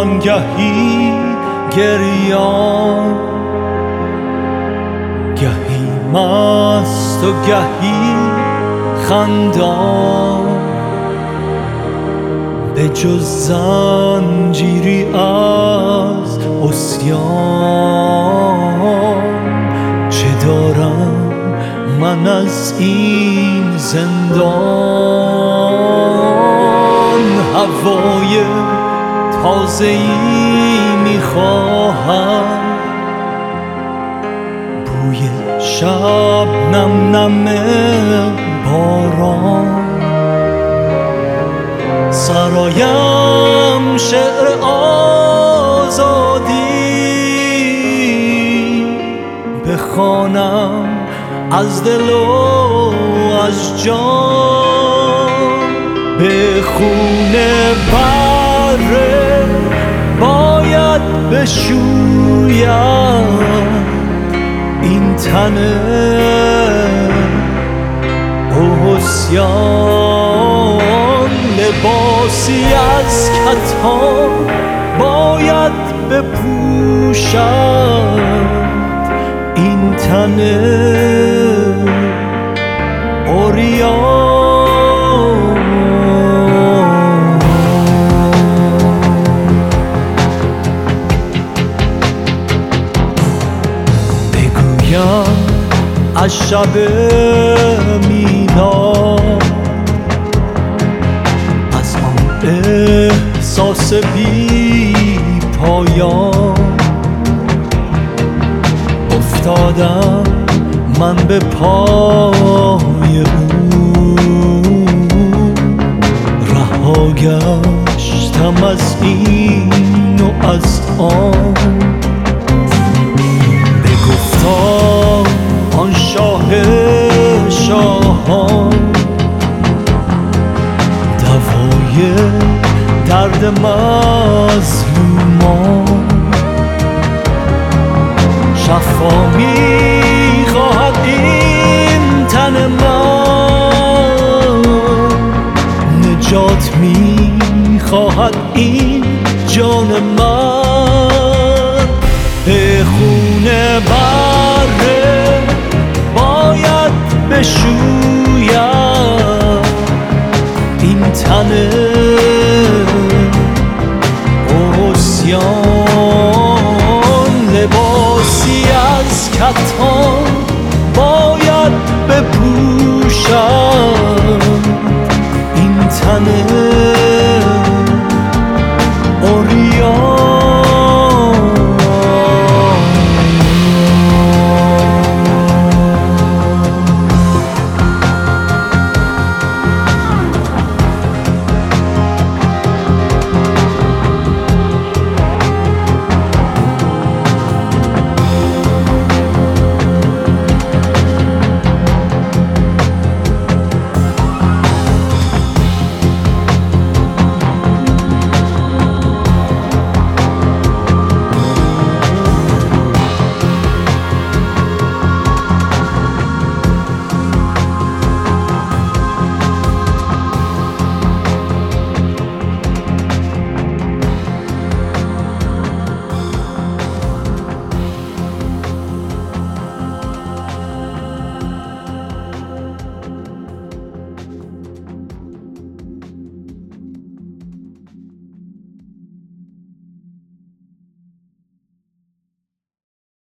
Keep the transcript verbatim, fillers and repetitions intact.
گهی گریان، گهی مست و گهی خندان، به جز زنجیری از عصیان چه دارم من از این زندان. هوای تازه‌ای میخواهم، بوی شبنم نم باران، سرایم شعر آزادی بخوانم از دل و از جان. به خون بره باید بشویم این تن عصیان، لباسی از کتان باید بپوشم این تن عریان. بگویم از شب میلاد، از آن احساس بی پایان، افتادم من به پای او، رها گشتم از این و از آن. بگفتا آن شاه شاهان، دوای درد مظلومان، شفا می‌خواهد این تن من، نجات می‌خواهد این جان من. به خون بره باید بشویم این تن عصیان، لباسی از کتان باید بپوشم